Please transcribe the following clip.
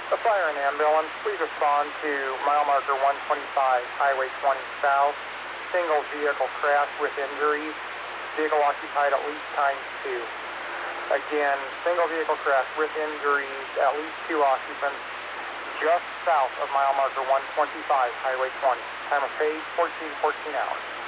A fire and ambulance, please respond to mile marker 125, Highway 20 South. Single vehicle crash with injuries. Vehicle occupied at least ×2. Again, single vehicle crash with injuries, at least 2 occupants, just south of mile marker 125, Highway 20. Time of page 14:14 hours.